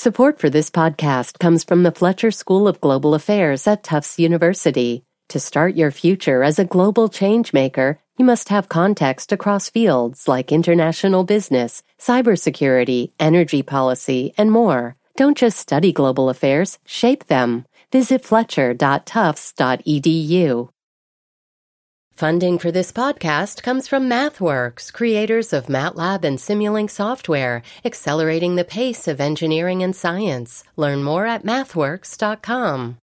Support for this podcast comes from the Fletcher School of Global Affairs at Tufts University. To start your future as a global changemaker, you must have context across fields like international business, cybersecurity, energy policy, and more. Don't just study global affairs, shape them. Visit fletcher.tufts.edu. Funding for this podcast comes from MathWorks, creators of MATLAB and Simulink software, accelerating the pace of engineering and science. Learn more at mathworks.com.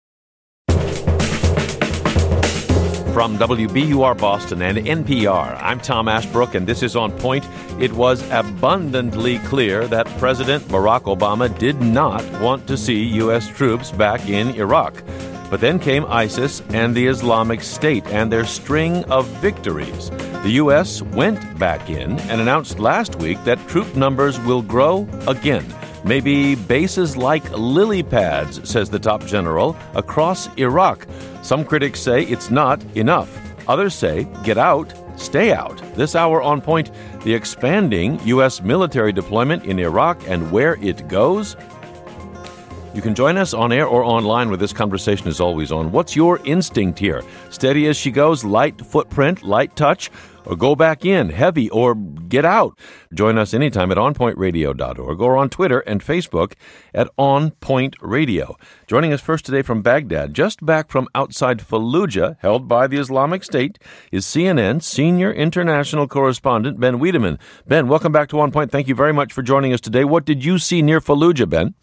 From WBUR Boston and NPR, I'm Tom Ashbrook, and this is On Point. It was abundantly clear that President Barack Obama did not want to see U.S. troops back in Iraq. But then came ISIS and the Islamic State and their string of victories. The U.S. went back in and announced last week that troop numbers will grow again. Maybe bases like lily pads, says the top general, across Iraq. Some critics say it's not enough. Others say, get out, stay out. This hour On Point, the expanding U.S. military deployment in Iraq and where it goes. You can join us on air or online where this conversation is always on. What's your instinct here? Steady as she goes, light footprint, light touch, or go back in, heavy, or get out? Join us anytime at onpointradio.org or on Twitter and Facebook at On Point Radio. Joining us first today from Baghdad, just back from outside Fallujah, held by the Islamic State, is CNN senior international correspondent Ben Wiedemann. Ben, welcome back to On Point. Thank you very much for joining us today. What did you see near Fallujah, Ben?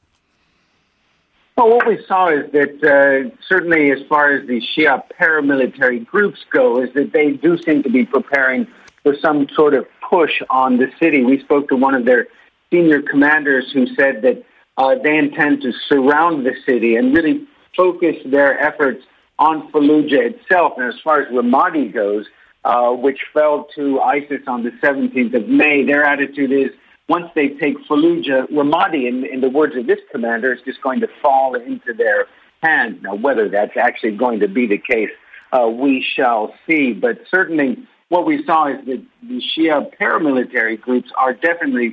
Well, what we saw is that certainly as far as the Shia paramilitary groups go, is that they do seem to be preparing for some sort of push on the city. We spoke to one of their senior commanders who said that they intend to surround the city and really focus their efforts on Fallujah itself. And as far as Ramadi goes, which fell to ISIS on the 17th of May, their attitude is, once they take Fallujah, Ramadi, in the words of this commander, is just going to fall into their hands. Now, whether that's actually going to be the case, we shall see. But certainly what we saw is that the Shia paramilitary groups are definitely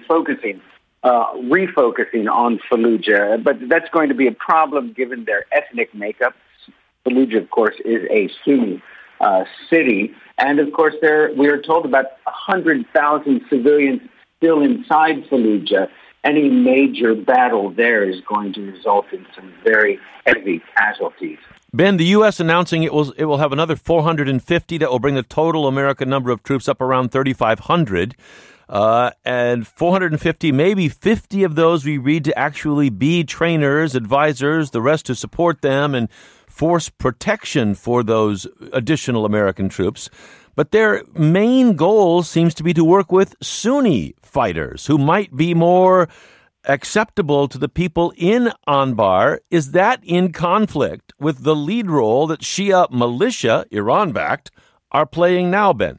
refocusing on Fallujah. But that's going to be a problem given their ethnic makeup. Fallujah, of course, is a Sunni city. And, of course, we are told about 100,000 civilians still inside Fallujah. Any major battle there is going to result in some very heavy casualties. Ben, the U.S. announcing it will have another 450 that will bring the total American number of troops up around 3,500. And 450, maybe 50 of those we read to actually be trainers, advisors, the rest to support them and force protection for those additional American troops. But their main goal seems to be to work with Sunni fighters who might be more acceptable to the people in Anbar. Is that in conflict with the lead role that Shia militia, Iran-backed, are playing now, Ben?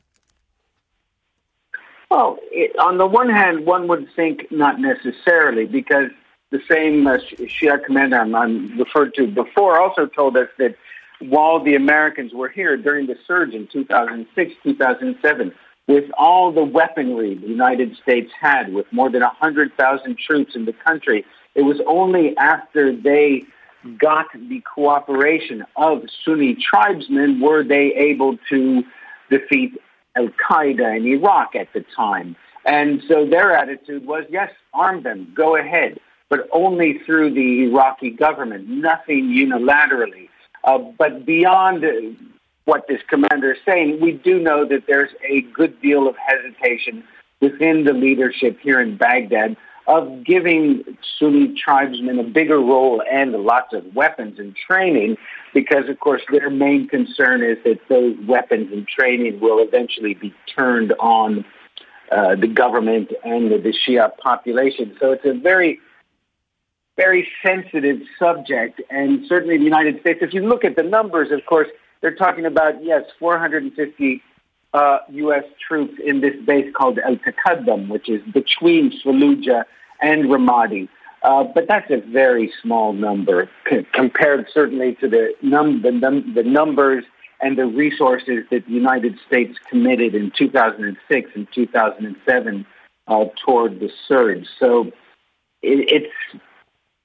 Well, on the one hand, one would think not necessarily, because the same Shia commander I referred to before also told us that while the Americans were here during the surge in 2006, 2007, with all the weaponry the United States had, with more than 100,000 troops in the country, it was only after they got the cooperation of Sunni tribesmen were they able to defeat al-Qaeda in Iraq at the time. And so their attitude was, yes, arm them, go ahead, but only through the Iraqi government, nothing unilaterally. But beyond what this commander is saying, we do know that there's a good deal of hesitation within the leadership here in Baghdad of giving Sunni tribesmen a bigger role and lots of weapons and training, because, of course, their main concern is that those weapons and training will eventually be turned on the government and the Shia population. So it's a very sensitive subject, and certainly the United States, if you look at the numbers, of course, they're talking about, 450 U.S. troops in this base called Al-Taqaddum, which is between Fallujah and Ramadi. But that's a very small number compared certainly to the numbers and the resources that the United States committed in 2006 and 2007 toward the surge. So it's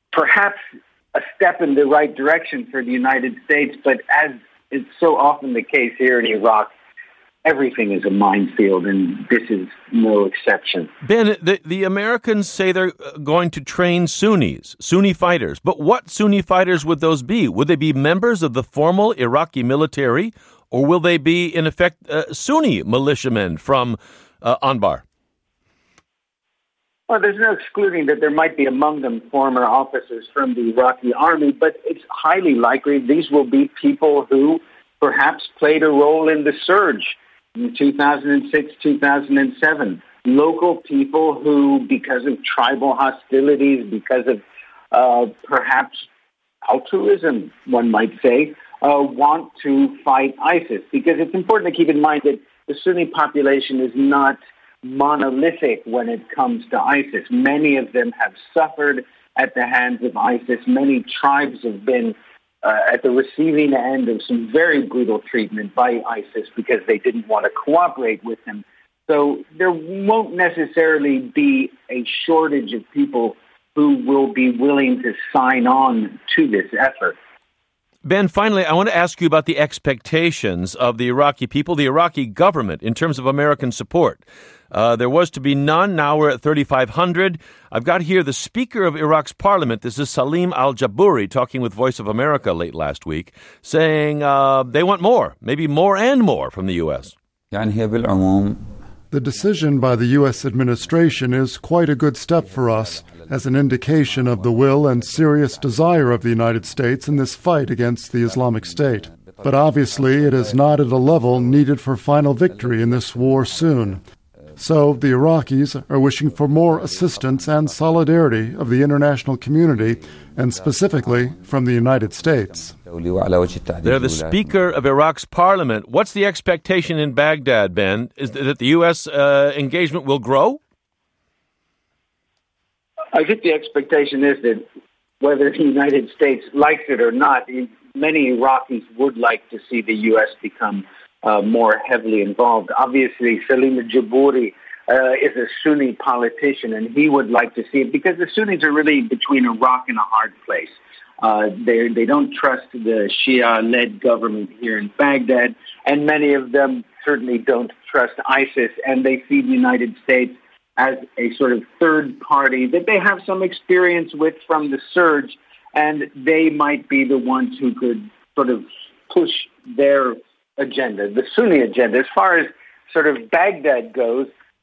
perhaps a step in the right direction for the United States, but as is so often the case here in Iraq, everything is a minefield, and this is no exception. Ben, the Americans say they're going to train Sunni fighters. But what Sunni fighters would those be? Would they be members of the formal Iraqi military, or will they be, in effect, Sunni militiamen from Anbar? Well, there's no excluding that there might be among them former officers from the Iraqi army, but it's highly likely these will be people who perhaps played a role in the surge in 2006, 2007. Local people who, because of tribal hostilities, because of perhaps altruism, one might say, want to fight ISIS. Because it's important to keep in mind that the Sunni population is not monolithic when it comes to ISIS. Many of them have suffered at the hands of ISIS. Many tribes have been at the receiving end of some very brutal treatment by ISIS because they didn't want to cooperate with them. So there won't necessarily be a shortage of people who will be willing to sign on to this effort. Ben, finally, I want to ask you about the expectations of the Iraqi people, the Iraqi government, in terms of American support. There was to be none. Now we're at 3,500. I've got here the Speaker of Iraq's parliament. This is Salim al-Jabouri talking with Voice of America late last week, saying they want more, maybe more and more from the U.S. The decision by the U.S. administration is quite a good step for us as an indication of the will and serious desire of the United States in this fight against the Islamic State. But obviously it is not at a level needed for final victory in this war soon. So the Iraqis are wishing for more assistance and solidarity of the international community, and specifically from the United States. They're the Speaker of Iraq's parliament. What's the expectation in Baghdad, Ben? Is that the U.S. engagement will grow? I think the expectation is that whether the United States likes it or not, many Iraqis would like to see the U.S. become more heavily involved. Obviously, Salim al-Jabouri is a Sunni politician, and he would like to see it because the Sunnis are really between a rock and a hard place. They don't trust the Shia-led government here in Baghdad, and many of them certainly don't trust ISIS, and they see the United States as a sort of third party that they have some experience with from the surge, and they might be the ones who could sort of push their agenda, the Sunni agenda. As far as sort of Baghdad goes,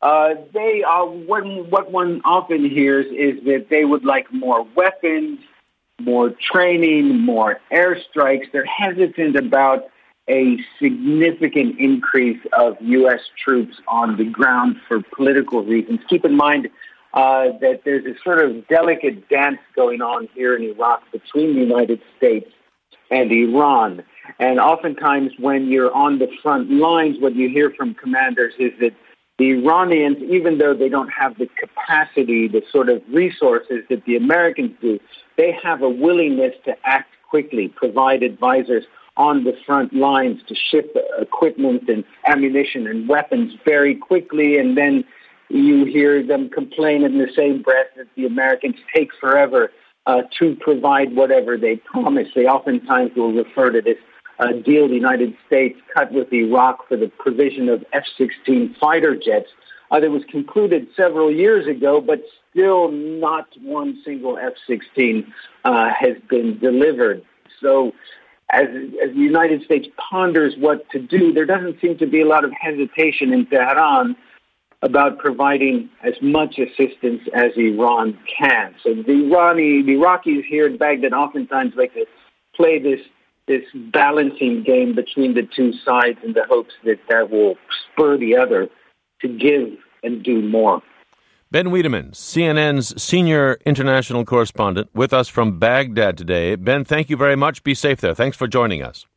they are what one often hears is that they would like more weapons, more training, more airstrikes. They're hesitant about a significant increase of U.S. troops on the ground for political reasons. Keep in mind that there's a sort of delicate dance going on here in Iraq between the United States and Iran. And oftentimes when you're on the front lines, what you hear from commanders is that the Iranians, even though they don't have the capacity, the sort of resources that the Americans do, they have a willingness to act quickly, provide advisors on the front lines to ship equipment and ammunition and weapons very quickly. And then you hear them complain in the same breath that the Americans take forever to provide whatever they promise. They oftentimes will refer to this deal the United States cut with Iraq for the provision of F-16 fighter jets that was concluded several years ago, but still not one single F-16 has been delivered. So as the United States ponders what to do, there doesn't seem to be a lot of hesitation in Tehran about providing as much assistance as Iran can. So the Iraqis here in Baghdad oftentimes like to play this balancing game between the two sides in the hopes that that will spur the other to give and do more. Ben Wiedemann, CNN's senior international correspondent, with us from Baghdad today. Ben, thank you very much. Be safe there. Thanks for joining us.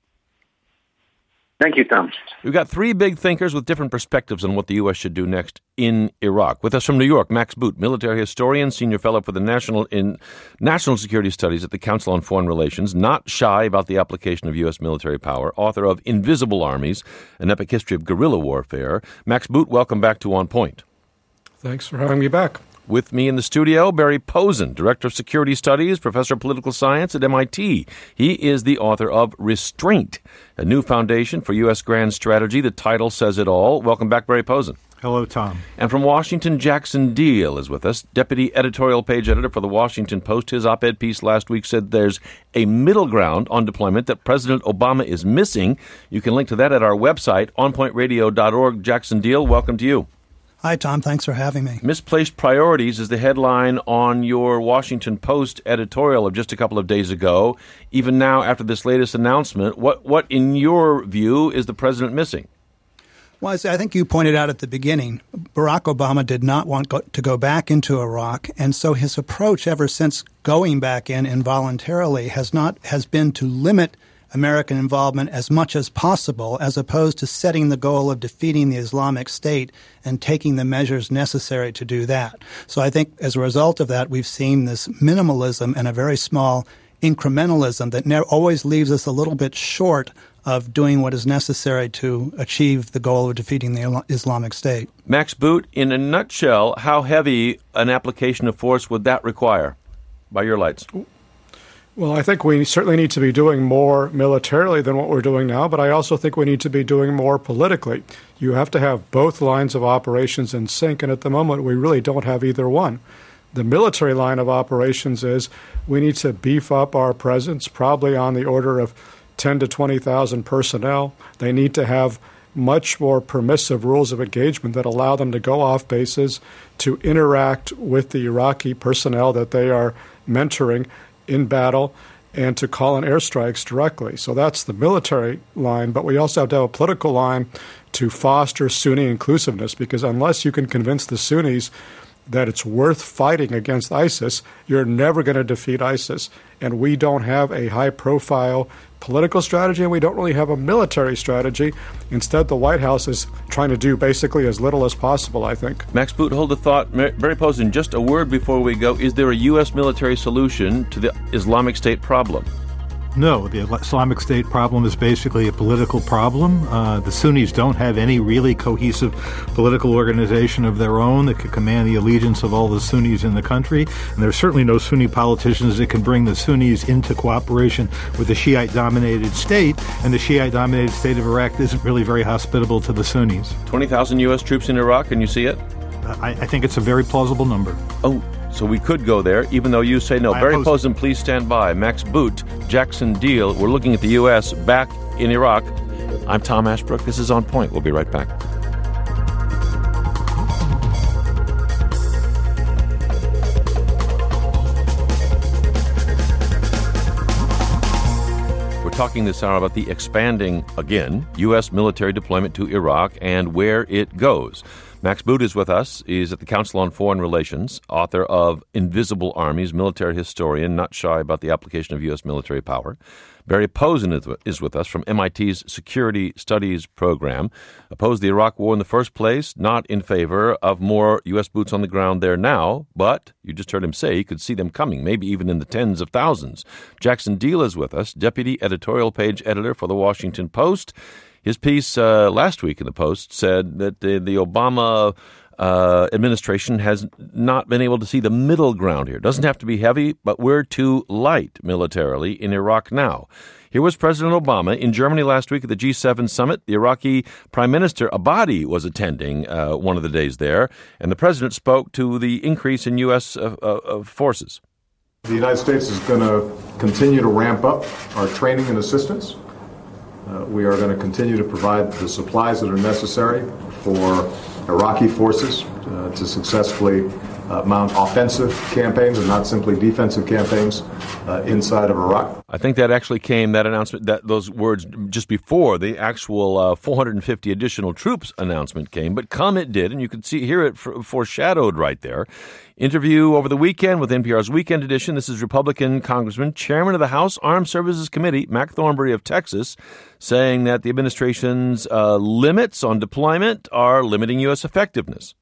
Thank you, Tom. We've got three big thinkers with different perspectives on what the U.S. should do next in Iraq. With us from New York, Max Boot, military historian, senior fellow for the National Security Studies at the Council on Foreign Relations, not shy about the application of U.S. military power, author of Invisible Armies, an epic history of guerrilla warfare. Max Boot, welcome back to On Point. Thanks for having me back. With me in the studio, Barry Posen, Director of Security Studies, Professor of Political Science at MIT. He is the author of Restraint, a new foundation for U.S. grand strategy. The title says it all. Welcome back, Barry Posen. Hello, Tom. And from Washington, Jackson Deal is with us, Deputy Editorial Page Editor for The Washington Post. His op-ed piece last week said there's a middle ground on deployment that President Obama is missing. You can link to that at our website, onpointradio.org. Jackson Deal, welcome to you. Hi, Tom. Thanks for having me. Misplaced Priorities is the headline on your Washington Post editorial of just a couple of days ago. Even now, after this latest announcement, what in your view, is the president missing? Well, as I think you pointed out at the beginning, Barack Obama did not want to go back into Iraq, and so his approach ever since going back in involuntarily has been to limit American involvement as much as possible, as opposed to setting the goal of defeating the Islamic State and taking the measures necessary to do that. So I think as a result of that, we've seen this minimalism and a very small incrementalism that always leaves us a little bit short of doing what is necessary to achieve the goal of defeating the Islamic State. Max Boot, in a nutshell, how heavy an application of force would that require, by your lights? Well, I think we certainly need to be doing more militarily than what we're doing now, but I also think we need to be doing more politically. You have to have both lines of operations in sync, and at the moment we really don't have either one. The military line of operations is we need to beef up our presence, probably on the order of 10 to 20,000 personnel. They need to have much more permissive rules of engagement that allow them to go off bases, to interact with the Iraqi personnel that they are mentoring in battle, and to call in airstrikes directly. So that's the military line, but we also have to have a political line to foster Sunni inclusiveness, because unless you can convince the Sunnis that it's worth fighting against ISIS, you're never going to defeat ISIS. And we don't have a high-profile political strategy, and we don't really have a military strategy. Instead, the White House is trying to do basically as little as possible, I think. Max Boot, hold the thought. Barry Posen, just a word before we go. Is there a U.S. military solution to the Islamic State problem? No, the Islamic State problem is basically a political problem. The Sunnis don't have any really cohesive political organization of their own that could command the allegiance of all the Sunnis in the country. And there are certainly no Sunni politicians that can bring the Sunnis into cooperation with the Shiite-dominated state. And the Shiite-dominated state of Iraq isn't really very hospitable to the Sunnis. 20,000 U.S. troops in Iraq, can you see it? I think it's a very plausible number. Oh, so we could go there, even though you say no. Barry Posen, please stand by. Max Boot, Jackson Deal. We're looking at the U.S. back in Iraq. I'm Tom Ashbrook. This is On Point. We'll be right back. We're talking this hour about the expanding, again, U.S. military deployment to Iraq and where it goes. Max Boot is with us. He's at the Council on Foreign Relations, author of Invisible Armies, military historian, not shy about the application of U.S. military power. Barry Posen is with us from MIT's Security Studies program. Opposed the Iraq War in the first place, not in favor of more U.S. boots on the ground there now, but you just heard him say he could see them coming, maybe even in the tens of thousands. Jackson Deal is with us, Deputy Editorial Page Editor for The Washington Post. His piece last week in the Post said that the Obama administration has not been able to see the middle ground here. Doesn't have to be heavy, but we're too light militarily in Iraq now. Here was President Obama in Germany last week at the G7 summit. The Iraqi Prime Minister Abadi was attending one of the days there, and the president spoke to the increase in U.S. forces. The United States is going to continue to ramp up our training and assistance. We are going to continue to provide the supplies that are necessary for Iraqi forces to successfully mount offensive campaigns and not simply defensive campaigns inside of Iraq. I think that actually came, that announcement, those words just before the actual 450 additional troops announcement came. But come it did, and you could hear it foreshadowed right there. Interview over the weekend with NPR's Weekend Edition. This is Republican Congressman, Chairman of the House Armed Services Committee, Mac Thornberry of Texas, saying that the administration's limits on deployment are limiting U.S. effectiveness.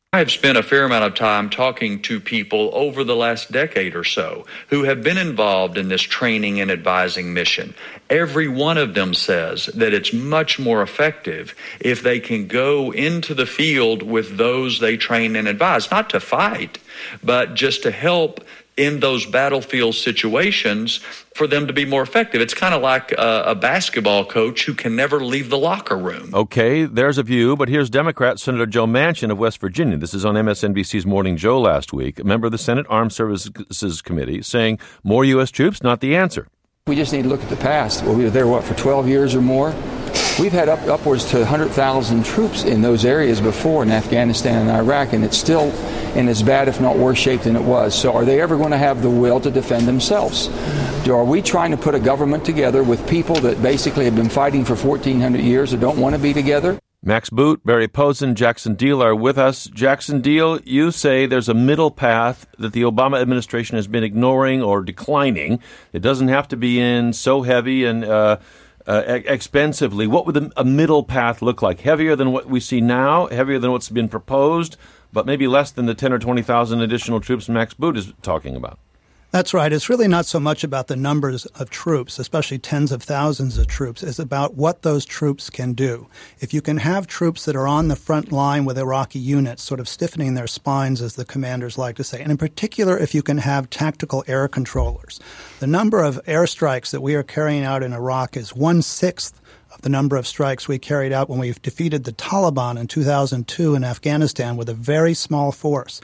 I have spent a fair amount of time talking to people over the last decade or so who have been involved in this training and advising mission. Every one of them says that it's much more effective if they can go into the field with those they train and advise, not to fight, but just to help in those battlefield situations for them to be more effective. It's kind of like a basketball coach who can never leave the locker room. Okay, there's a view, but here's Democrat Senator Joe Manchin of West Virginia. This is on MSNBC's Morning Joe last week, a member of the Senate Armed Services Committee, saying more U.S. troops, not the answer. We just need to look at the past. Well, we were there, for 12 years or more? We've had upwards to 100,000 troops in those areas before in Afghanistan and Iraq, and it's still in as bad, if not worse shape than it was. So are they ever going to have the will to defend themselves? Are we trying to put a government together with people that basically have been fighting for 1,400 years or don't want to be together? Max Boot, Barry Posen, Jackson Deal are with us. Jackson Deal, you say there's a middle path that the Obama administration has been ignoring or declining. It doesn't have to be in so heavy and expensively. What would a middle path look like? Heavier than what we see now, heavier than what's been proposed, but maybe less than the 10 or 20,000 additional troops Max Boot is talking about. That's right. It's really not so much about the numbers of troops, especially tens of thousands of troops. It's about what those troops can do. If you can have troops that are on the front line with Iraqi units, sort of stiffening their spines, as the commanders like to say, and in particular, if you can have tactical air controllers. The number of airstrikes that we are carrying out in Iraq is 1/6 of the number of strikes we carried out when we defeated the Taliban in 2002 in Afghanistan with a very small force.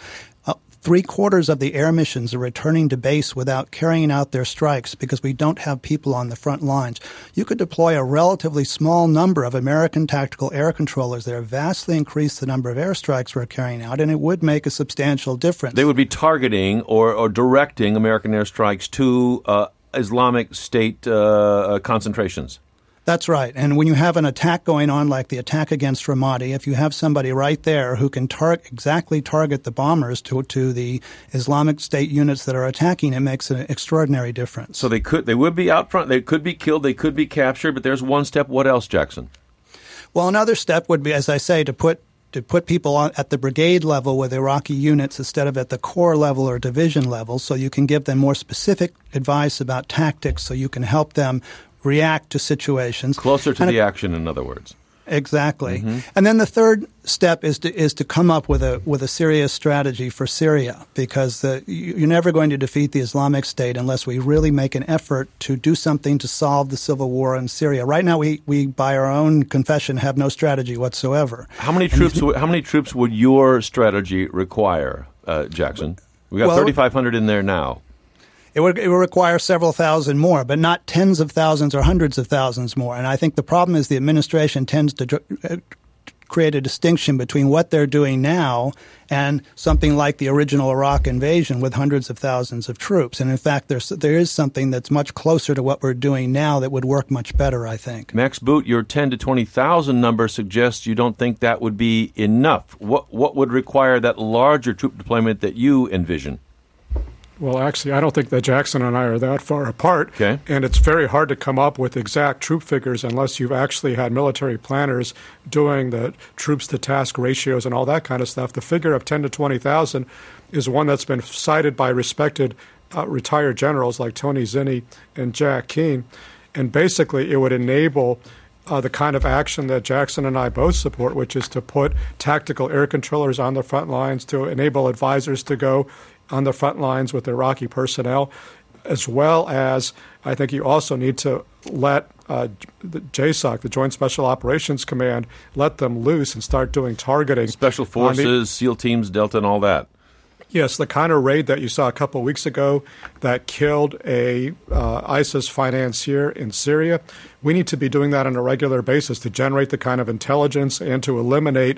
3/4 of the air missions are returning to base without carrying out their strikes because we don't have people on the front lines. You could deploy a relatively small number of American tactical air controllers that vastly increase the number of airstrikes we're carrying out, and it would make a substantial difference. They would be targeting or directing American airstrikes to Islamic State concentrations. That's right. And when you have an attack going on like the attack against Ramadi, if you have somebody right there who can exactly target the bombers to the Islamic State units that are attacking, it makes an extraordinary difference. So they would be out front, they could be killed, they could be captured, but there's one step. What else, Jackson? Well, another step would be, as I say, to put people at the brigade level with Iraqi units instead of at the corps level or division level, so you can give them more specific advice about tactics, so you can help them react to situations. Closer to the action, in other words. Exactly. Mm-hmm. And then the third step is to come up with a serious strategy for Syria, because you're never going to defeat the Islamic State unless we really make an effort to do something to solve the civil war in Syria. Right now, we by our own confession, have no strategy whatsoever. How many troops would your strategy require, Jackson? We got 3,500 in there now. It would require several thousand more, but not tens of thousands or hundreds of thousands more. And I think the problem is the administration tends to create a distinction between what they're doing now and something like the original Iraq invasion with hundreds of thousands of troops. And in fact, there is something that's much closer to what we're doing now that would work much better, I think. Max Boot, your 10 to 20,000 number suggests you don't think that would be enough. What would require that larger troop deployment that you envision? Well, actually, I don't think that Jackson and I are that far apart. Okay. And it's very hard to come up with exact troop figures unless you've actually had military planners doing the troops-to-task ratios and all that kind of stuff. The figure of 10 to 20,000 is one that's been cited by respected retired generals like Tony Zinni and Jack Keane. And basically, it would enable the kind of action that Jackson and I both support, which is to put tactical air controllers on the front lines, to enable advisors to go on the front lines with Iraqi personnel, as well as I think you also need to let the JSOC, the Joint Special Operations Command, let them loose and start doing targeting. Special Forces, SEAL teams, Delta, and all that. Yes, the kind of raid that you saw a couple of weeks ago that killed a ISIS financier in Syria. We need to be doing that on a regular basis to generate the kind of intelligence and to eliminate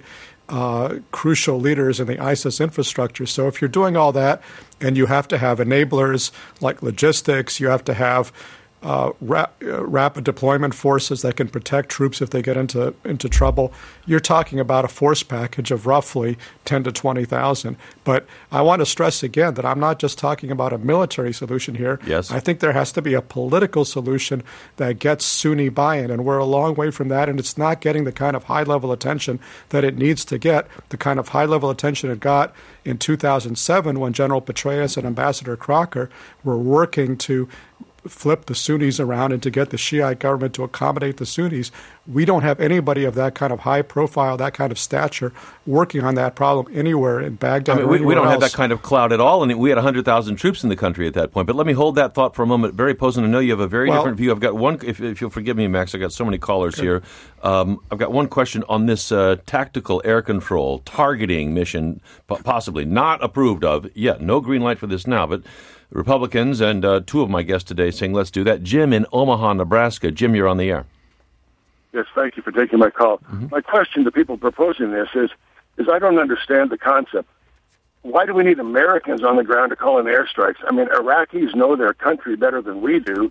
crucial leaders in the ISIS infrastructure. So if you're doing all that and you have to have enablers like logistics, you have to have rapid deployment forces that can protect troops if they get into trouble. You're talking about a force package of roughly 10 to 20,000. But I want to stress again that I'm not just talking about a military solution here. Yes. I think there has to be a political solution that gets Sunni buy-in, and we're a long way from that, and it's not getting the kind of high-level attention that it needs to get, the kind of high-level attention it got in 2007 when General Petraeus and Ambassador Crocker were working to flip the Sunnis around and to get the Shiite government to accommodate the Sunnis. We don't have anybody of that kind of high profile, that kind of stature working on that problem anywhere in Baghdad. We don't have that kind of clout at all, and we had 100,000 troops in the country at that point. But let me hold that thought for a moment. Barry Posen, I know you have a very different view. I've got one, if you'll forgive me, Max, I've got so many callers here. I've got one question on this tactical air control targeting mission, possibly not approved of yet. No green light for this now, but Republicans and two of my guests today saying let's do that. Jim in Omaha, Nebraska. Jim, you're on the air. Yes, thank you for taking my call. Mm-hmm. My question to people proposing this is I don't understand the concept. Why do we need Americans on the ground to call in airstrikes? I mean, Iraqis know their country better than we do.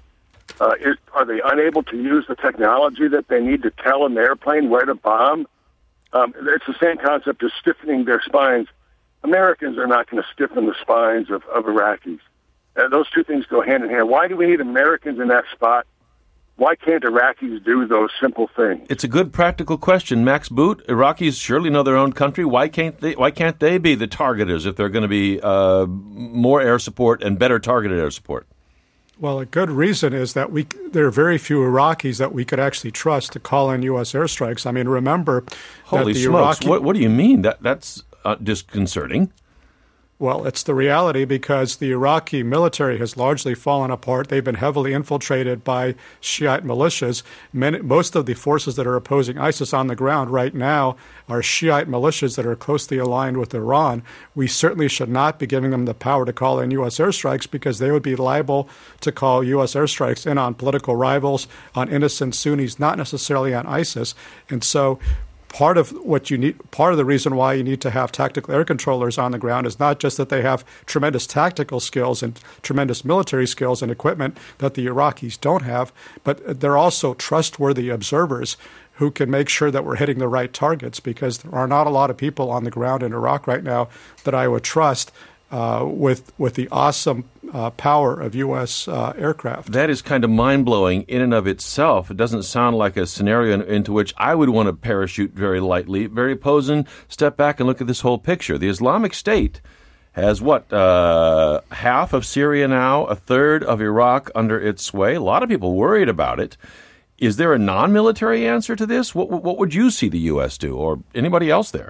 Are they unable to use the technology that they need to tell an airplane where to bomb? It's the same concept as stiffening their spines. Americans are not going to stiffen the spines of Iraqis. Those two things go hand in hand. Why do we need Americans in that spot? Why can't Iraqis do those simple things? It's a good practical question. Max Boot, Iraqis surely know their own country. Why can't they be the targeters if they're going to be more air support and better targeted air support? Well, a good reason is that there are very few Iraqis that we could actually trust to call in U.S. airstrikes. I mean, remember Holy that the smokes. Iraqi... What do you mean? That's disconcerting. Well, it's the reality because the Iraqi military has largely fallen apart. They've been heavily infiltrated by Shiite militias. Most of the forces that are opposing ISIS on the ground right now are Shiite militias that are closely aligned with Iran. We certainly should not be giving them the power to call in U.S. airstrikes because they would be liable to call U.S. airstrikes in on political rivals, on innocent Sunnis, not necessarily on ISIS. And so part of the reason why you need to have tactical air controllers on the ground is not just that they have tremendous tactical skills and tremendous military skills and equipment that the Iraqis don't have, but they're also trustworthy observers who can make sure that we're hitting the right targets, because there are not a lot of people on the ground in Iraq right now that I would trust with the awesome power of U.S. aircraft. That is kind of mind-blowing in and of itself. It doesn't sound like a scenario into which I would want to parachute very lightly. Barry Posen, step back and look at this whole picture. The Islamic State has, half of Syria now, a third of Iraq under its sway. A lot of people worried about it. Is there a non-military answer to this? What would you see the U.S. do, or anybody else there?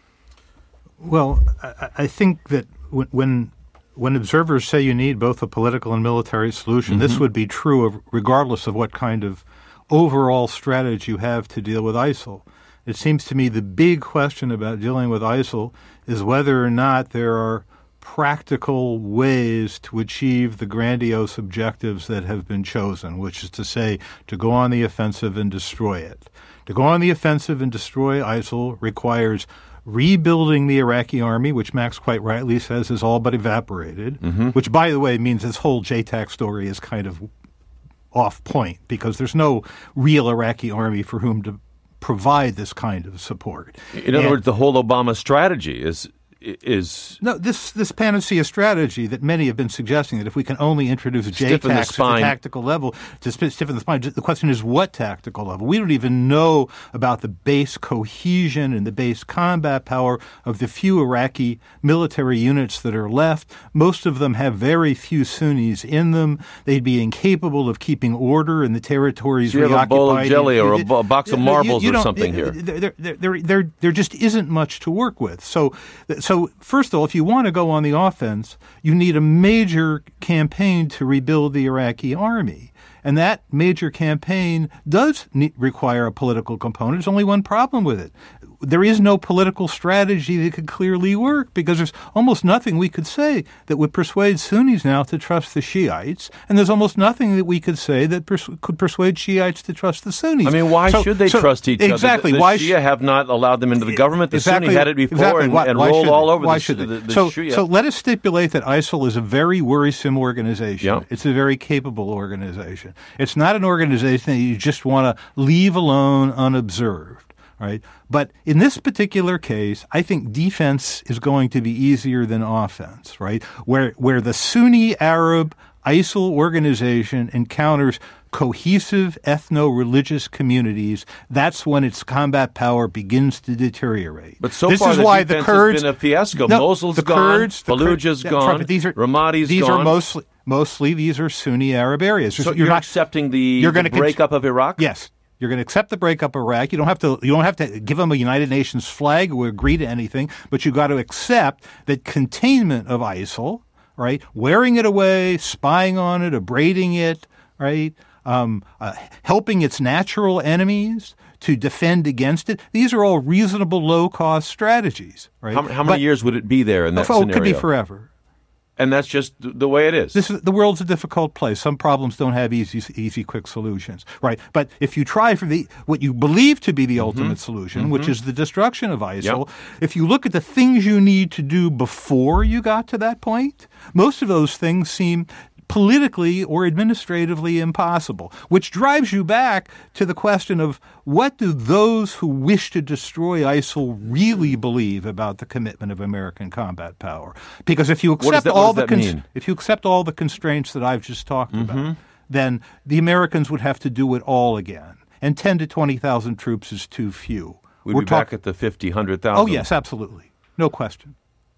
Well, I think that when observers say you need both a political and military solution, this would be true regardless of what kind of overall strategy you have to deal with ISIL. It seems to me the big question about dealing with ISIL is whether or not there are practical ways to achieve the grandiose objectives that have been chosen, which is to say, to go on the offensive and destroy it. To go on the offensive and destroy ISIL requires rebuilding the Iraqi army, which Max quite rightly says is all but evaporated, which, by the way, means this whole JTAC story is kind of off point because there's no real Iraqi army for whom to provide this kind of support. In other words, the whole Obama strategy is no, this panacea strategy that many have been suggesting that if we can only introduce JTACs at the tactical level to stiffen the spine, the question is what tactical level? We don't even know about the base cohesion and the base combat power of the few Iraqi military units that are left. Most of them have very few Sunnis in them. They'd be incapable of keeping order in the territories reoccupied. You have a bowl of jelly or a box of marbles or something here. There just isn't much to work with. So first of all, if you want to go on the offense, you need a major campaign to rebuild the Iraqi army. And that major campaign does require a political component. There's only one problem with it. there is no political strategy that could clearly work because there's almost nothing we could say that would persuade Sunnis now to trust the Shiites, and there's almost nothing that we could say that could persuade Shiites to trust the Sunnis. I mean, why should they trust each other? Exactly. The Shia have not allowed them into the government. The Sunni had it before and rolled all over the Shia. So let us stipulate that ISIL is a very worrisome organization. Yeah. It's a very capable organization. It's not an organization that you just want to leave alone unobserved, right? But in this particular case, I think defense is going to be easier than offense, right? Where the Sunni Arab ISIL organization encounters cohesive ethno-religious communities, that's when its combat power begins to deteriorate. But so far, the defense has been a fiasco. Mosul's gone, Fallujah's gone, Ramadi's gone. Mostly these are Sunni Arab areas. So you're not accepting the breakup of Iraq? Yes. You're going to accept the breakup of Iraq. You don't have to give them a United Nations flag or agree to anything, but you've got to accept that containment of ISIL, right, wearing it away, spying on it, abrading it, right, helping its natural enemies to defend against it. These are all reasonable, low-cost strategies, right? How many years would it be there in that scenario? It could be forever. And that's just the way it is. The world's a difficult place. Some problems don't have easy, quick solutions, right? But if you try for what you believe to be the ultimate solution, which is the destruction of ISIL, if you look at the things you need to do before you got to that point, most of those things seem politically or administratively impossible, which drives you back to the question of what do those who wish to destroy ISIL really believe about the commitment of American combat power? Because if you accept all the constraints that I've just talked about, then the Americans would have to do it all again. And 10 to 20,000 troops is too few. We'd be back at the 50, 100,000. Oh, yes, absolutely. No question.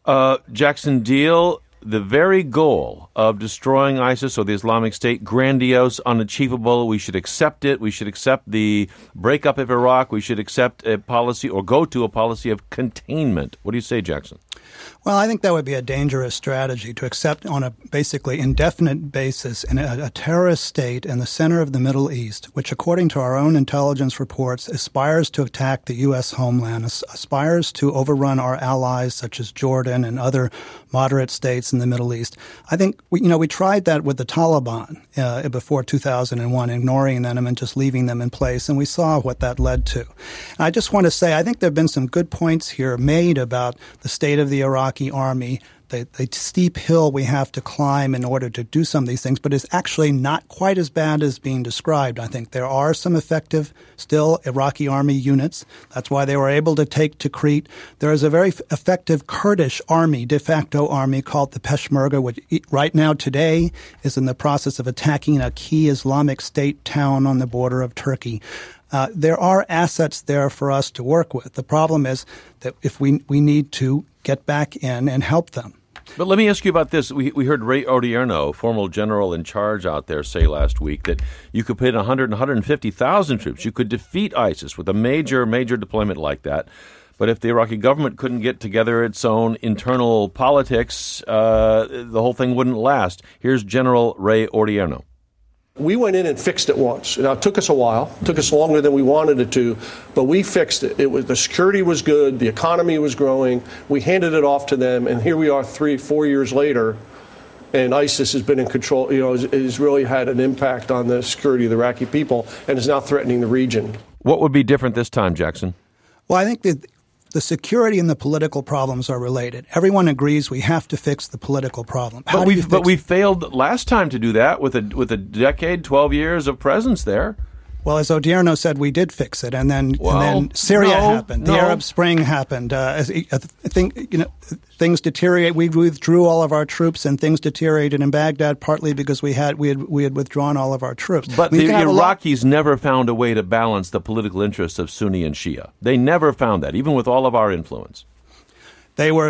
Jackson Deal, the very goal of destroying ISIS or the Islamic State, grandiose, unachievable. We should accept it. We should accept the breakup of Iraq. We should accept a policy or go to a policy of containment. What do you say, Jackson? Well, I think that would be a dangerous strategy to accept on a basically indefinite basis a terrorist state in the center of the Middle East, which, according to our own intelligence reports, aspires to attack the U.S. homeland, aspires to overrun our allies such as Jordan and other moderate states in the Middle East. I think we tried that with the Taliban before 2001, ignoring them and just leaving them in place, and we saw what that led to. And I just want to say I think there have been some good points here made about the state of the Iraqi army, the steep hill we have to climb in order to do some of these things, but it's actually not quite as bad as being described. I think there are some effective still Iraqi army units. That's why they were able to take Tikrit. There is a very effective Kurdish army, de facto army called the Peshmerga, which right now today is in the process of attacking a key Islamic State town on the border of Turkey. There are assets there for us to work with. The problem is that if we need to get back in and help them. But let me ask you about this. We heard Ray Odierno, former general in charge out there, say last week that you could put in 100 and 150,000 troops. You could defeat ISIS with a major deployment like that. But if the Iraqi government couldn't get together its own internal politics, the whole thing wouldn't last. Here's General Ray Odierno. We went in and fixed it once. Now, it took us a while. It took us longer than we wanted it to, but we fixed it. The security was good. The economy was growing. We handed it off to them, and here we are 3-4 years later, and ISIS has been in control, has really had an impact on the security of the Iraqi people and is now threatening the region. What would be different this time, Jackson? Well, I think that the security and the political problems are related. Everyone agrees we have to fix the political problem. But we failed last time to do that with a decade, 12 years of presence there. Well, as Odierno said, we did fix it, and then Syria happened. The Arab Spring happened. I think things deteriorate. We withdrew all of our troops, and things deteriorated in Baghdad partly because we had withdrawn all of our troops. But the Iraqis never found a way to balance the political interests of Sunni and Shia. They never found that, even with all of our influence. They were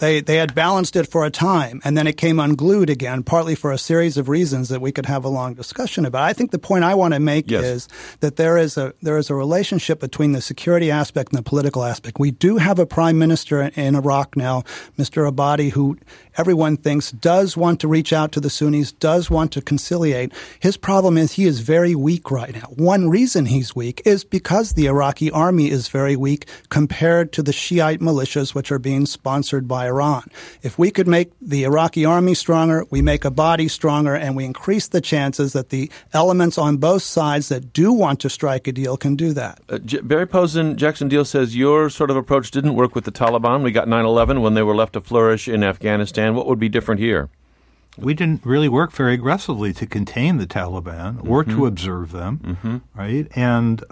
They had balanced it for a time, and then it came unglued again, partly for a series of reasons that we could have a long discussion about. I think the point I want to make is that there is a relationship between the security aspect and the political aspect. We do have a prime minister in Iraq now, Mr. Abadi, who everyone thinks does want to reach out to the Sunnis, does want to conciliate. His problem is he is very weak right now. One reason he's weak is because the Iraqi army is very weak compared to the Shiite militias which are being sponsored by Iran. If we could make the Iraqi army stronger, we make Abadi stronger, and we increase the chances that the elements on both sides that do want to strike a deal can do that. Barry Posen, Jackson Deal says your sort of approach didn't work with the Taliban. We got 9/11 when they were left to flourish in Afghanistan. What would be different here? We didn't really work very aggressively to contain the Taliban or to observe them, right? And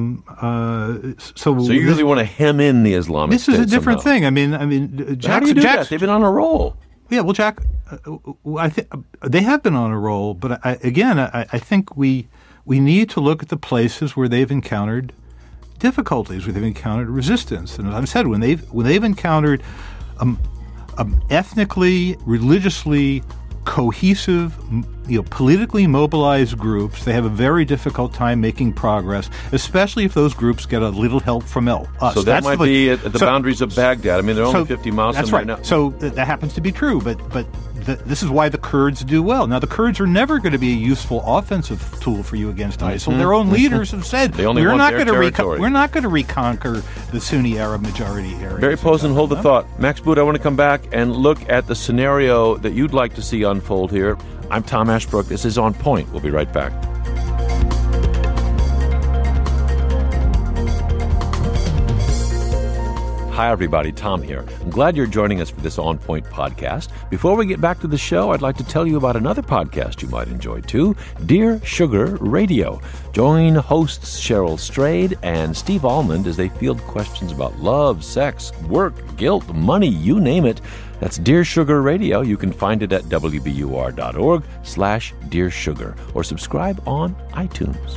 so you really want to hem in the Islamic State. This is a different thing. I mean, how do you do that? They've been on a roll. Yeah, well, Jack, I think they have been on a roll, but I think we need to look at the places where they've encountered difficulties, where they've encountered resistance, and as I've said, when they've encountered ethnically, religiously cohesive, politically mobilized groups, they have a very difficult time making progress, especially if those groups get a little help from us. So that might be at the boundaries of Baghdad. I mean, they're only 50 miles from right now. So that happens to be true, but this is why the Kurds do well. Now, the Kurds are never going to be a useful offensive tool for you against ISIL. Their own leaders have said we're not going to reconquer the Sunni Arab majority area. Barry Posen, hold the thought. Max Boot, I want to come back and look at the scenario that you'd like to see unfold here. I'm Tom Ashbrook. This is On Point. We'll be right back. Hi, everybody. Tom here. I'm glad you're joining us for this On Point podcast. Before we get back to the show, I'd like to tell you about another podcast you might enjoy, too, Dear Sugar Radio. Join hosts Cheryl Strayed and Steve Almond as they field questions about love, sex, work, guilt, money, you name it. That's Dear Sugar Radio. You can find it at wbur.org/Dear Sugar or subscribe on iTunes.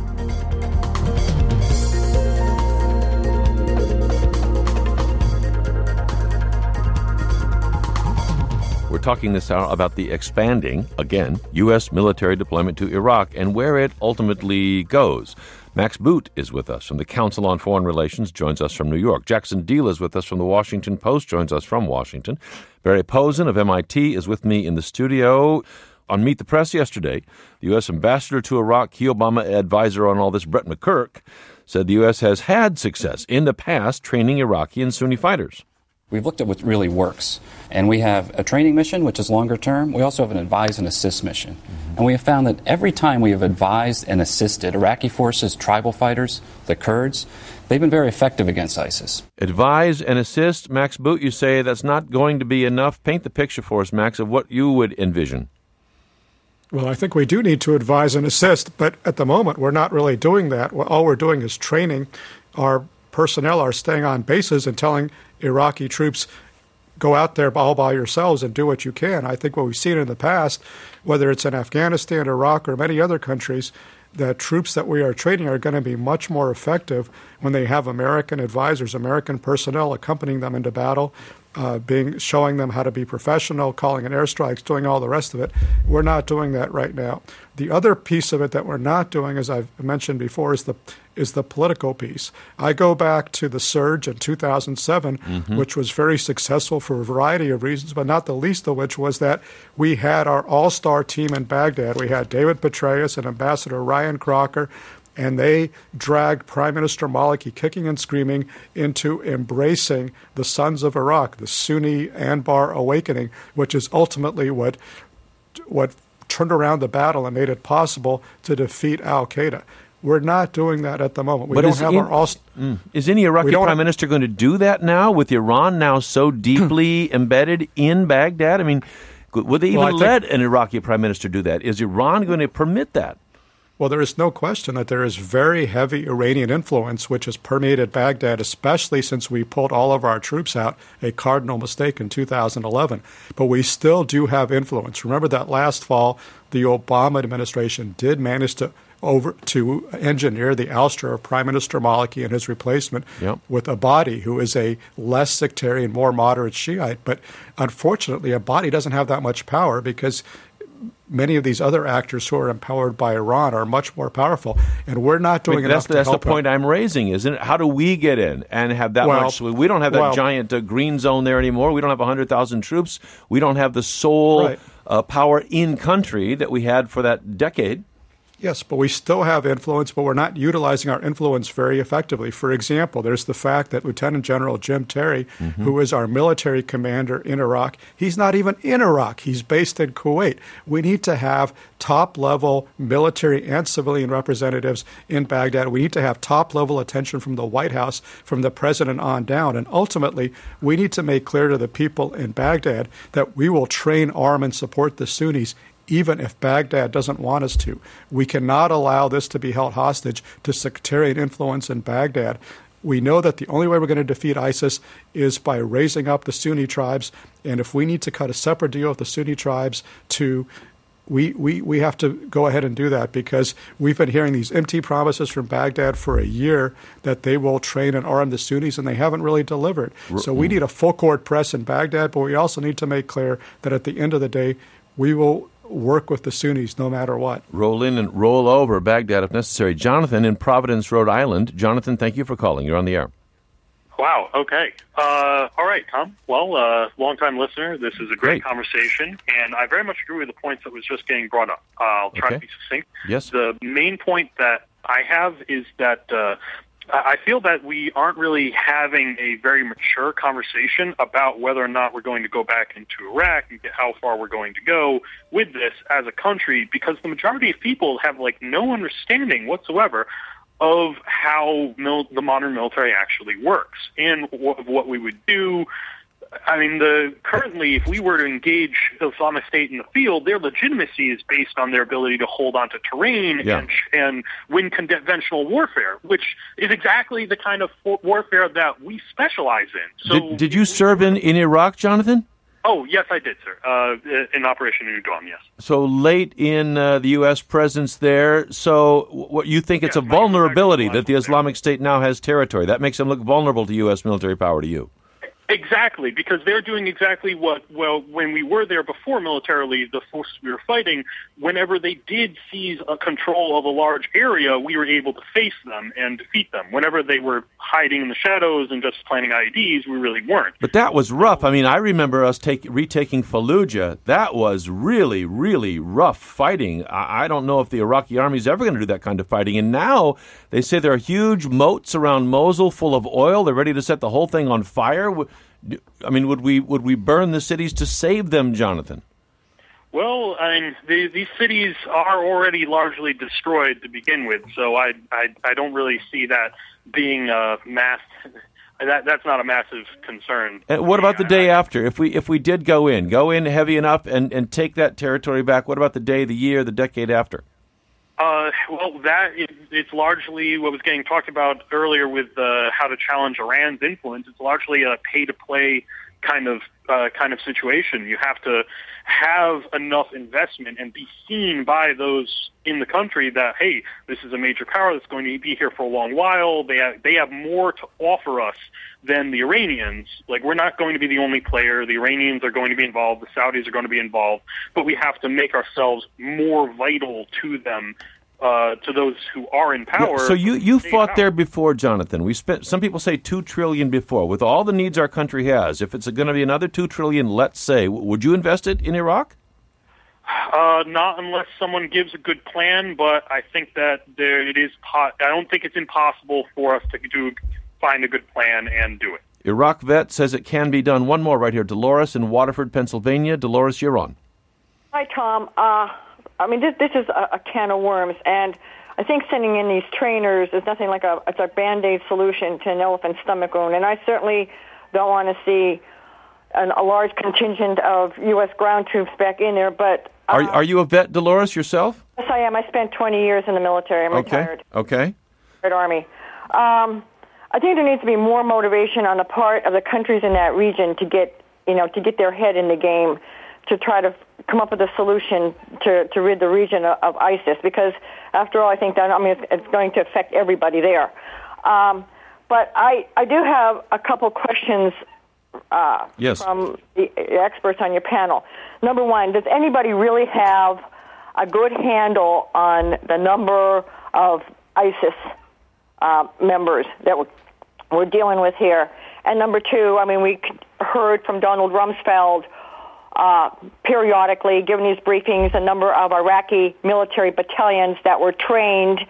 We're talking this hour about the expanding, again, U.S. military deployment to Iraq and where it ultimately goes. Max Boot is with us from the Council on Foreign Relations, joins us from New York. Jackson Deal is with us from the Washington Post, joins us from Washington. Barry Posen of MIT is with me in the studio. On Meet the Press yesterday, the U.S. ambassador to Iraq, key Obama advisor on all this, Brett McCurk, said the U.S. has had success in the past training Iraqi and Sunni fighters. We've looked at what really works, and we have a training mission, which is longer term. We also have an advise and assist mission. And we have found that every time we have advised and assisted Iraqi forces, tribal fighters, the Kurds, they've been very effective against ISIS. Advise and assist. Max Boot, you say that's not going to be enough. Paint the picture for us, Max, of what you would envision. Well, I think we do need to advise and assist, but at the moment we're not really doing that. All we're doing is training. Our personnel are staying on bases and telling Iraqi troops, go out there all by yourselves and do what you can. I think what we've seen in the past, whether it's in Afghanistan, Iraq, or many other countries, the troops that we are training are going to be much more effective when they have American advisors, American personnel accompanying them into battle, showing them how to be professional, calling in airstrikes, doing all the rest of it. We're not doing that right now. The other piece of it that we're not doing, as I've mentioned before, is the political piece. I go back to the surge in 2007, which was very successful for a variety of reasons, but not the least of which was that we had our all-star team in Baghdad. We had David Petraeus and Ambassador Ryan Crocker, and they dragged Prime Minister Maliki kicking and screaming into embracing the Sons of Iraq, the Sunni Anbar awakening, which is ultimately what turned around the battle and made it possible to defeat al-Qaeda. We're not doing that at the moment. Is any Iraqi prime minister going to do that now with Iran now so deeply embedded in Baghdad? I mean, would they even let an Iraqi prime minister do that? Is Iran going to permit that? Well, there is no question that there is very heavy Iranian influence which has permeated Baghdad, especially since we pulled all of our troops out, a cardinal mistake in 2011. But we still do have influence. Remember that last fall, the Obama administration did manage to to engineer the ouster of Prime Minister Maliki and his replacement with Abadi, who is a less sectarian, more moderate Shiite. But unfortunately, Abadi doesn't have that much power because many of these other actors who are empowered by Iran are much more powerful, and we're not doing enough to help. That's the point I'm raising, isn't it? How do we get in and have that much? We don't have that giant green zone there anymore. We don't have 100,000 troops. We don't have the sole power in country that we had for that decade. Yes, but we still have influence, but we're not utilizing our influence very effectively. For example, there's the fact that Lieutenant General Jim Terry, who is our military commander in Iraq, he's not even in Iraq. He's based in Kuwait. We need to have top-level military and civilian representatives in Baghdad. We need to have top-level attention from the White House, from the president on down. And ultimately, we need to make clear to the people in Baghdad that we will train, arm, and support the Sunnis even if Baghdad doesn't want us to. We cannot allow this to be held hostage to sectarian influence in Baghdad. We know that the only way we're going to defeat ISIS is by raising up the Sunni tribes, and if we need to cut a separate deal with the Sunni tribes we have to go ahead and do that, because we've been hearing these empty promises from Baghdad for a year that they will train and arm the Sunnis, and they haven't really delivered. So we need a full-court press in Baghdad, but we also need to make clear that at the end of the day, we will work with the Sunnis no matter what. Roll in and roll over Baghdad if necessary. Jonathan in Providence, Rhode Island. Jonathan, thank you for calling. You're on the air. Wow. Okay. All right, Tom. Well, long-time listener, this is a great conversation, and I very much agree with the points that was just getting brought up. I'll try to be succinct. Yes. The main point that I have is that I feel that we aren't really having a very mature conversation about whether or not we're going to go back into Iraq and get how far we're going to go with this as a country, because the majority of people have no understanding whatsoever of how the modern military actually works and what we would do. I mean, currently, if we were to engage Islamic State in the field, their legitimacy is based on their ability to hold onto terrain and win conventional warfare, which is exactly the kind of warfare that we specialize in. So, did you serve in Iraq, Jonathan? Oh, yes, I did, sir. In Operation New Dawn, yes. So late in the U.S. presence there. So what you think it's a vulnerability that the Islamic State now has territory. That makes them look vulnerable to U.S. military power to you. Exactly, because they're doing exactly when we were there before militarily, the forces we were fighting, whenever they did seize a control of a large area, we were able to face them and defeat them. Whenever they were hiding in the shadows and just planting IEDs, we really weren't. But that was rough. I mean, I remember us retaking Fallujah. That was really, really rough fighting. I don't know if the Iraqi army is ever going to do that kind of fighting. And now they say there are huge moats around Mosul full of oil. They're ready to set the whole thing on fire. I mean, would we burn the cities to save them, Jonathan? Well, I mean, these cities are already largely destroyed to begin with, so I don't really see that being a mass. That's not a massive concern. And what about the day after? If we did go in heavy enough and take that territory back, what about the day, the year, the decade after? Well, it's largely what was getting talked about earlier with how to challenge Iran's influence. It's largely a pay-to-play kind of situation. You have to have enough investment and be seen by those in the country that, hey, this is a major power that's going to be here for a long while. They have more to offer us than the Iranians. We're not going to be the only player. The Iranians are going to be involved. The Saudis are going to be involved. But we have to make ourselves more vital to them, to those who are in power. So you fought there before, Jonathan. We spent, some people say $2 trillion before. With all the needs our country has, if it's going to be another $2 trillion, let's say, would you invest it in Iraq? Not unless someone gives a good plan, but I think that I don't think it's impossible for us to find a good plan and do it. Iraq vet says it can be done. One more right here. Dolores in Waterford, Pennsylvania. Dolores, you're on. Hi, Tom. I mean, this is a can of worms, and I think sending in these trainers is nothing like it's a Band-Aid solution to an elephant's stomach wound, and I certainly don't want to see a large contingent of U.S. ground troops back in there, but... Are you a vet, Dolores, yourself? Yes, I am. I spent 20 years in the military. I'm retired. Okay. Army. I think there needs to be more motivation on the part of the countries in that region to get their head in the game, to try to come up with a solution to rid the region of ISIS, because after all, I think that, it's going to affect everybody there. But I do have a couple questions from the experts on your panel. Number one, does anybody really have a good handle on the number of ISIS members that we're dealing with here? And number two, we heard from Donald Rumsfeld periodically, giving these briefings, a number of Iraqi military battalions that were trained.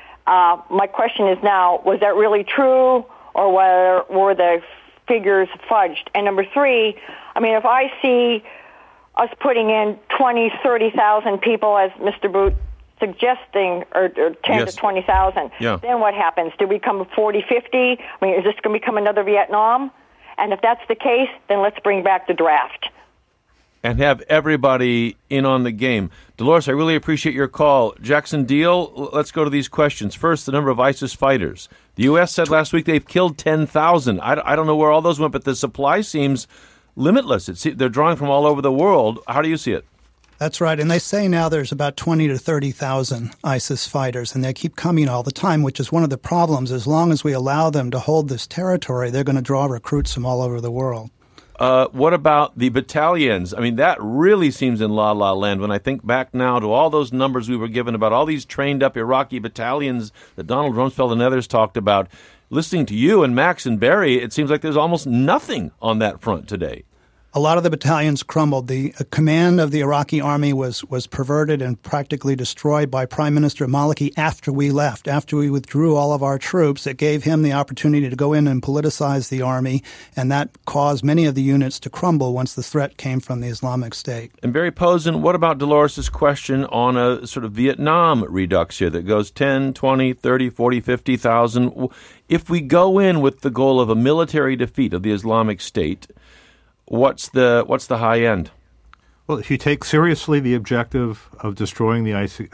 My question is now, was that really true, or were the figures fudged? And number three, if I see us putting in 20, 30,000 people, as Mr. Boot suggesting, or 10 to 20,000, then what happens? Do we become 40, 50? Is this going to become another Vietnam? And if that's the case, then let's bring back the draft. And have everybody in on the game. Dolores, I really appreciate your call. Jackson Deal, let's go to these questions. First, the number of ISIS fighters. The U.S. said last week they've killed 10,000. I don't know where all those went, but the supply seems limitless. They're drawing from all over the world. How do you see it? That's right. And they say now there's about 20 to 30,000 ISIS fighters, and they keep coming all the time, which is one of the problems. As long as we allow them to hold this territory, they're going to draw recruits from all over the world. What about the battalions? That really seems in la-la land when I think back now to all those numbers we were given about all these trained-up Iraqi battalions that Donald Rumsfeld and others talked about. Listening to you and Max and Barry, it seems like there's almost nothing on that front today. A lot of the battalions crumbled. The command of the Iraqi army was perverted and practically destroyed by Prime Minister Maliki after we left. After we withdrew all of our troops, it gave him the opportunity to go in and politicize the army, and that caused many of the units to crumble once the threat came from the Islamic State. And Barry Posen, what about Dolores' question on a sort of Vietnam redux here that goes 10, 20, 30, 40, 50,000? If we go in with the goal of a military defeat of the Islamic State, what's the high end? Well, if you take seriously the objective of destroying the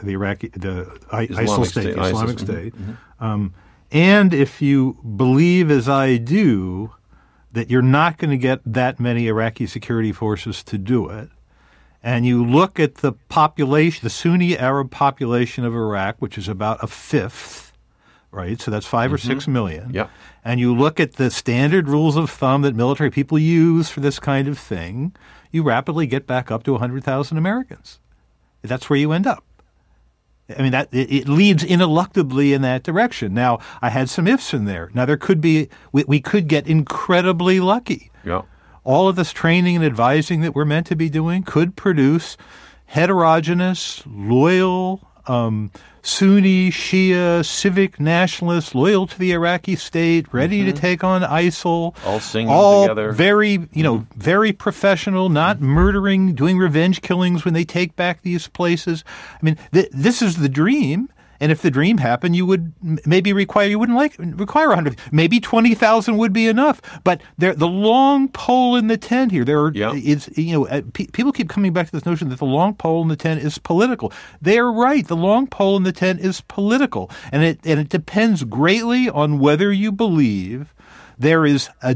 ISIL State, the Islamic State, and if you believe, as I do, that you're not going to get that many Iraqi security forces to do it, and you look at the population, the Sunni Arab population of Iraq, which is about a fifth, right? So that's 5 or 6 million. Yeah. And you look at the standard rules of thumb that military people use for this kind of thing, you rapidly get back up to 100,000 Americans. That's where you end up. It leads ineluctably in that direction. Now, I had some ifs in there. Now, there could be, we could get incredibly lucky. Yeah. All of this training and advising that we're meant to be doing could produce heterogeneous, loyal, Sunni, Shia, civic nationalists, loyal to the Iraqi state, ready to take on ISIL. All singing together. Very, very professional, not murdering, doing revenge killings when they take back these places. This is the dream. And if the dream happened, you would maybe require 100. Maybe 20,000 would be enough. But the long pole in the tent here, people keep coming back to this notion that the long pole in the tent is political. They are right. The long pole in the tent is political, and it depends greatly on whether you believe there is a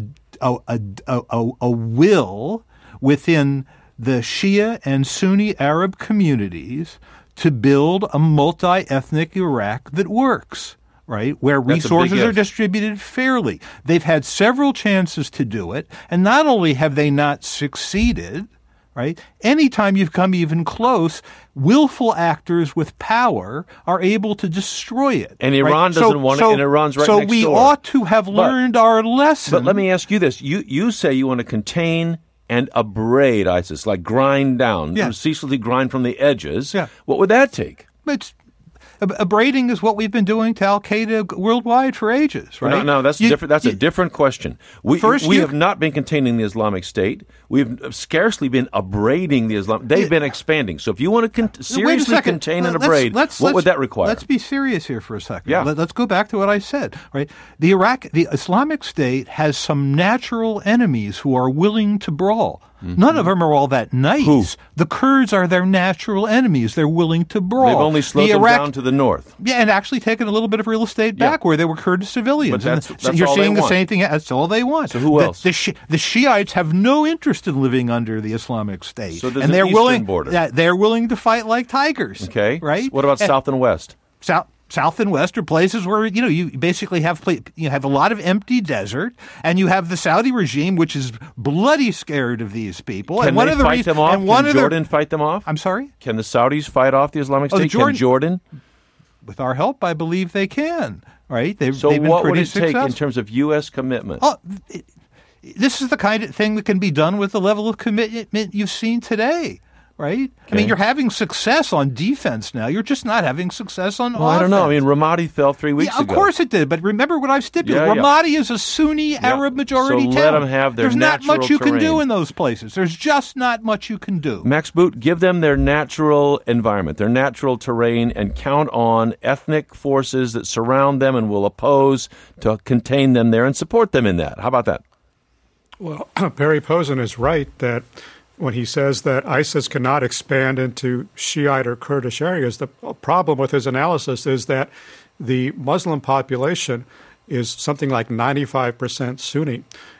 will within the Shia and Sunni Arab communities to build a multi-ethnic Iraq that works, right, where resources are distributed fairly. They've had several chances to do it, and not only have they not succeeded, right, anytime you've come even close, willful actors with power are able to destroy it. And Iran doesn't want it, and Iran's right next door. So we ought to have learned our lesson. But let me ask you this. You say you want to contain and abrade ISIS, like grind down, ceaselessly grind from the edges. Yeah. What would that take? Abrading is what we've been doing to al-Qaeda worldwide for ages, right? No, that's different. That's a different question. We have not been containing the Islamic State. We've scarcely been abrading the Islamic. They've been expanding. So if you want to seriously contain and abrade, what would that require? Let's be serious here for a second. Yeah. Let's go back to what I said, right? The Islamic State has some natural enemies who are willing to brawl. None of them are all that nice. Who? The Kurds are their natural enemies. They're willing to brawl. They've only slowed them down to the north. Yeah, and actually taken a little bit of real estate back where they were Kurdish civilians. But that's you're all seeing they the want. same thing. That's all they want. So who else? The Shiites have no interest in living under the Islamic State. So there's and an they're eastern willing, border. Yeah, they're willing to fight like tigers. Okay. Right? What about South and West? South and West are places where, you basically have a lot of empty desert, and you have the Saudi regime, which is bloody scared of these people. Can and one they of the fight them off? Can Jordan fight them off? I'm sorry? Can the Saudis fight off the Islamic State? Can Jordan? With our help, I believe they can. Right? They've So been what pretty would it take successful. in terms of U.S. commitment? This is the kind of thing that can be done with the level of commitment you've seen today. Right? Okay. I mean, you're having success on defense now. You're just not having success on offense. I don't know. I mean, Ramadi fell 3 weeks ago. Of course it did. But remember what I've stipulated. Yeah. Ramadi is a Sunni Arab majority so town. let them have their There's not natural much you can do terrain. in those places. There's just not much you can do. Max Boot, give them their natural environment, their natural terrain, and count on ethnic forces that surround them and will oppose to contain them there and support them in that. How about that? Well, Barry Posen is right that when he says that ISIS cannot expand into Shiite or Kurdish areas, the problem with his analysis is that the Muslim population is something like 95% Sunni.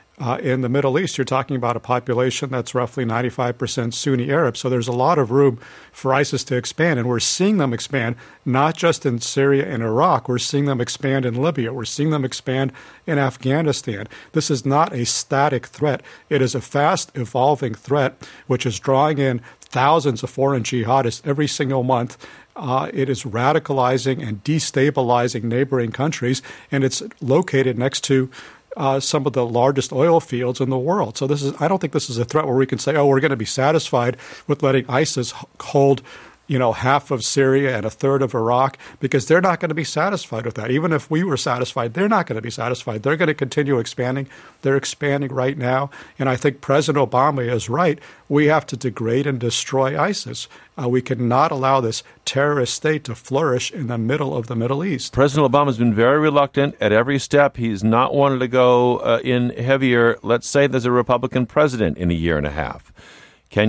In the Middle East, you're talking about a population that's roughly 95% Sunni Arab. So there's a lot of room for ISIS to expand. And we're seeing them expand not just in Syria and Iraq. We're seeing them expand in Libya. We're seeing them expand in Afghanistan. This is not a static threat. It is a fast evolving threat, which is drawing in thousands of foreign jihadists every single month. It is radicalizing and destabilizing neighboring countries, and it's located next to some of the largest oil fields in the world. So I don't think this is a threat where we can say, we're going to be satisfied with letting ISIS hold, half of Syria and a third of Iraq, because they're not going to be satisfied with that. Even if we were satisfied, they're not going to be satisfied. They're going to continue expanding. They're expanding right now. And I think President Obama is right. We have to degrade and destroy ISIS. We cannot allow this terrorist state to flourish in the middle of the Middle East. President Obama's been very reluctant at every step. He's not wanted to go in heavier. Let's say there's a Republican president in a year and a half. Do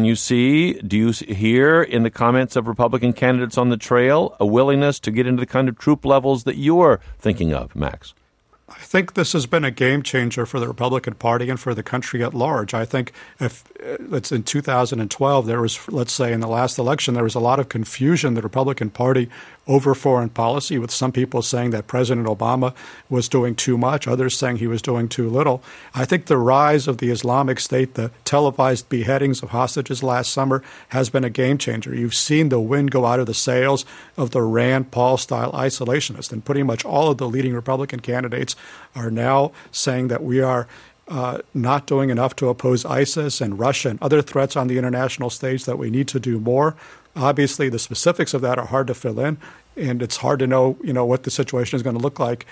you hear in the comments of Republican candidates on the trail a willingness to get into the kind of troop levels that you're thinking of, Max? I think this has been a game changer for the Republican Party and for the country at large. I think if it's in 2012, there was, let's say in the last election, there was a lot of confusion in the Republican Party over foreign policy, with some people saying that President Obama was doing too much, others saying he was doing too little. I think the rise of the Islamic State, the televised beheadings of hostages last summer, has been a game changer. You've seen the wind go out of the sails of the Rand Paul-style isolationists, and pretty much all of the leading Republican candidates are now saying that we are not doing enough to oppose ISIS and Russia and other threats on the international stage, that we need to do more. Obviously, the specifics of that are hard to fill in, and it's hard to know, what the situation is going to look like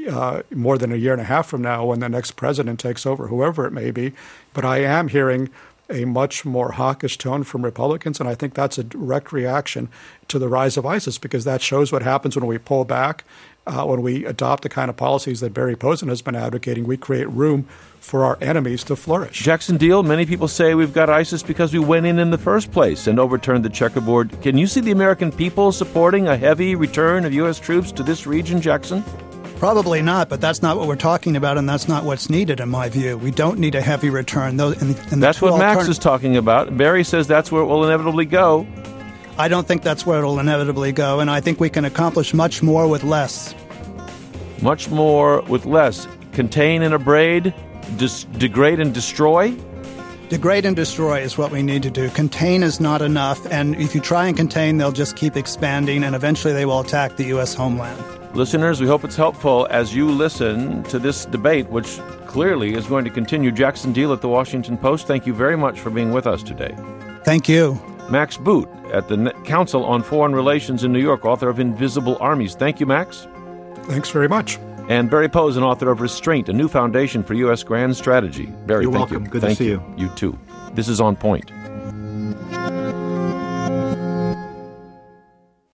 more than a year and a half from now when the next president takes over, whoever it may be. But I am hearing a much more hawkish tone from Republicans, and I think that's a direct reaction to the rise of ISIS, because that shows what happens when we pull back, when we adopt the kind of policies that Barry Posen has been advocating. We create room for our enemies to flourish. Jackson Deal, many people say we've got ISIS because we went in the first place and overturned the checkerboard. Can you see the American people supporting a heavy return of U.S. troops to this region, Jackson? Probably not, but that's not what we're talking about, and that's not what's needed, in my view. We don't need a heavy return. That's what Max is talking about. Barry says that's where it will inevitably go. I don't think that's where it will inevitably go, and I think we can accomplish much more with less. Much more with less. Contain and abrade, degrade and destroy? Degrade and destroy is what we need to do. Contain is not enough, and if you try and contain, they'll just keep expanding, and eventually they will attack the U.S. homeland. Listeners, we hope it's helpful as you listen to this debate, which clearly is going to continue. Jackson Deal at The Washington Post, thank you very much for being with us today. Thank you. Max Boot at the Council on Foreign Relations in New York, author of Invisible Armies. Thank you, Max. Thanks very much. And Barry Posen, author of Restraint, a new foundation for U.S. grand strategy. Barry, You're thank welcome. you. Good thank to see you. you. You too. This is On Point.